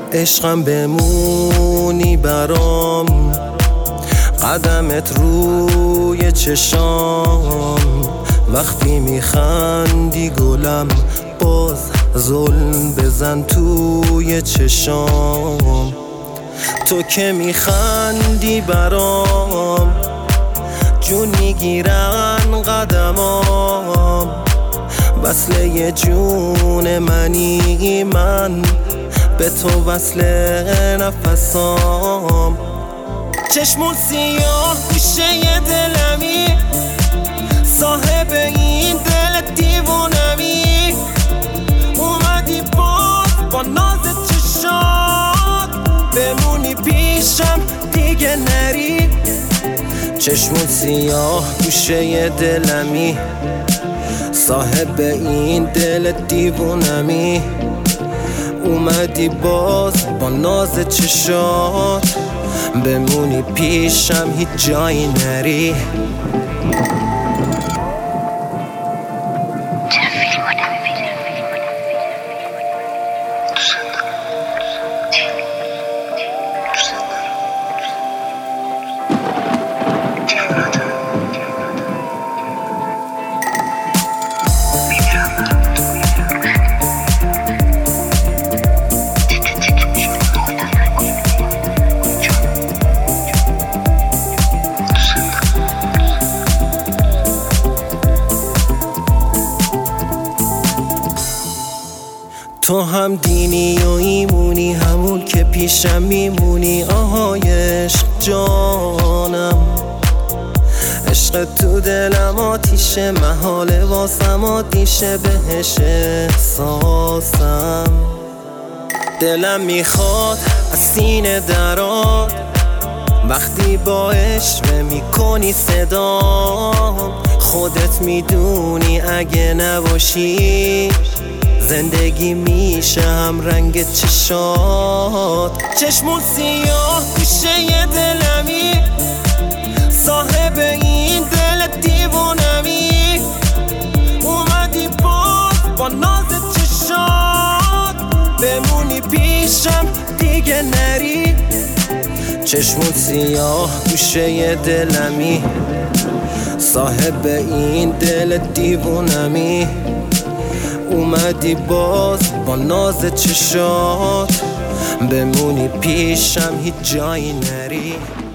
عشقم بمونی برام، قدمت روی چشام، وقتی میخندی گلم باز ظلم بزن توی چشام. تو که میخندی برام جون میگیرن قدمام، وصله ی جون منی من به تو وصل نفسام. چشمون سیاه گوشه ی دلمی، صاحب این دل دیوونمی، اومدی با ناز چشات بمونی پیشم دیگه نری. چشمون سیاه گوشه ی دلمی، صاحب این دل دیوونمی، اومدی با ناز چشات بمونی پیشم هیچ جایی نری. تو هم دینی و ایمونی، همون که پیشم میمونی. آهای عشق جانم، عشق تو دلم آتیشه، محاله واسم آتیشه بهش احساسم. دلم میخواد از سینه درات، وقتی با عشوه میکنی صدام. خودت میدونی اگه نباشی زندگی میشه هم رنگ چشات. چشمون سیاه گوشه ی دلمی، صاحب این دل دیوونمی، اومدی با ناز چشات بمونی پیشم دیگه نری. چشمون سیاه گوشه ی دلمی، صاحب این دل دیوونمی، اومدی با ناز چشات بمونی پیشم هیچ جایی نری.